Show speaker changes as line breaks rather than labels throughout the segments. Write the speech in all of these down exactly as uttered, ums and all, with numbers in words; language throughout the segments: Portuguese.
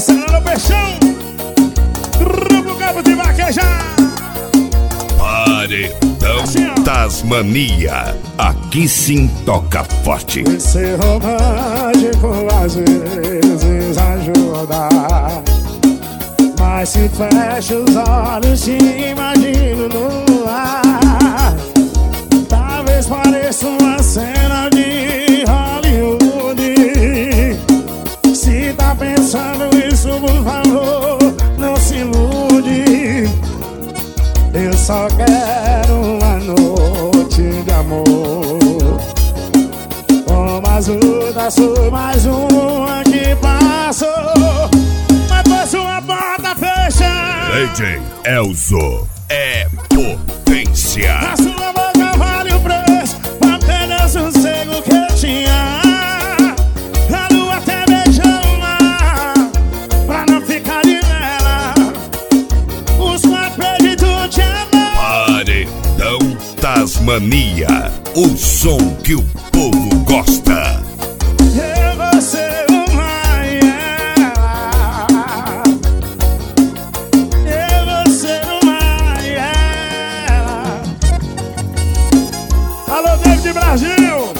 Começando no peixão, Grupo Cabo de Vaquejar.
Paredão Tasmania, aqui sim toca forte.
Ser romântico às vezes ajuda, mas se fecha os olhos te imagino no ar. Talvez pareça uma cena de Hollywood. Se tá pensando isso, por favor, não se ilude. Eu só quero uma noite de amor, como as outras, foi mais uma que passou. Mas foi sua porta fechada.
D J Elzo é potência.
A sua boca vale o preço, apenas o sossego que eu tinha. A lua até beijou o mar, pra não ficar de vela. Os quatro perdidos te amam.
Paredão Tasmania, o som que o povo gosta.
Eu vou ser uma e ela. Eu vou ser uma e ela. Alô, David Brasil,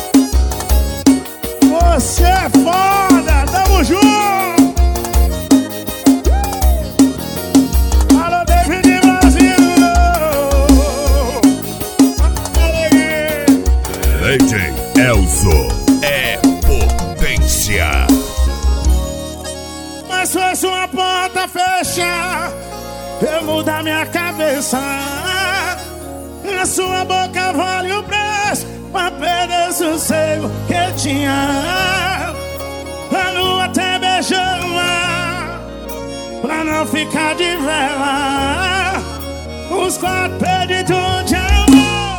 você é foda, tamo junto. Alô, David Brasil.
D J Elzo é potência.
Mas foi sua porta fechar, eu mudar minha cabeça. Na sua boca vale o preço, pra perder o sossego que eu tinha. A lua até beijou o mar, pra não ficar de vela. Os quatro perdidos de amor.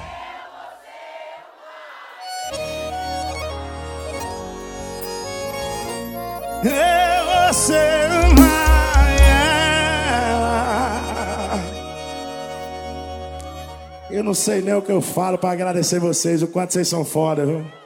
Eu vou ser uma e ela. Eu não sei nem o que eu falo pra agradecer vocês, o quanto vocês são foda, viu?